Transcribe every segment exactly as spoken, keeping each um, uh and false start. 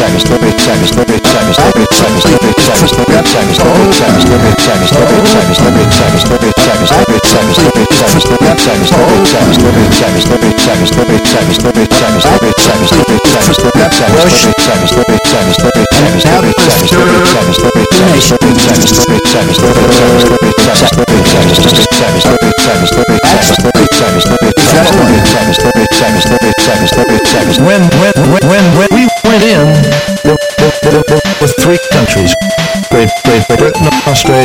When, when, when, when we went in with three countries, Great, Great Britain, Australia,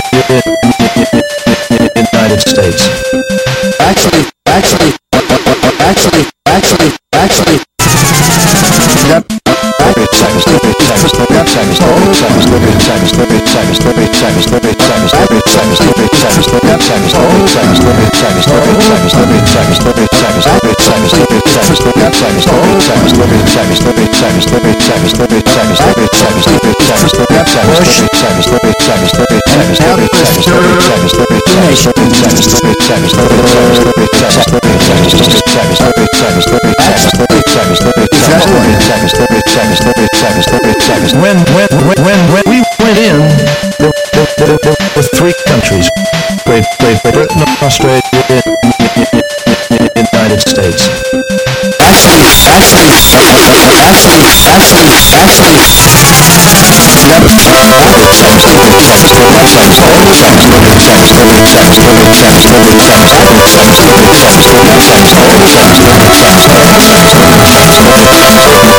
United States. Actually, actually, actually, actually, actually, yep. When, when, when, when we went in with three countries, Great, Great Britain, Australia, United States. Actually, actually, actually, actually, actually, yep.